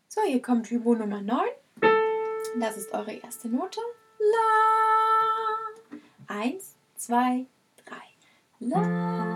So, hier kommt Hypo Nummer 9. Das ist eure erste Note. La. 1, 2, 3. La.